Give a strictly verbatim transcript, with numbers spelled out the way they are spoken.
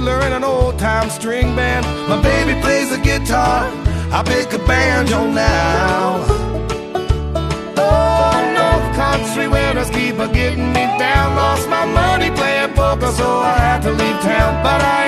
fiddler in an old-time string band. My baby plays the guitar, I pick a banjo now. Oh, North Country winters keep a getting me down. Lost my money playing poker, so I had to leave town. But I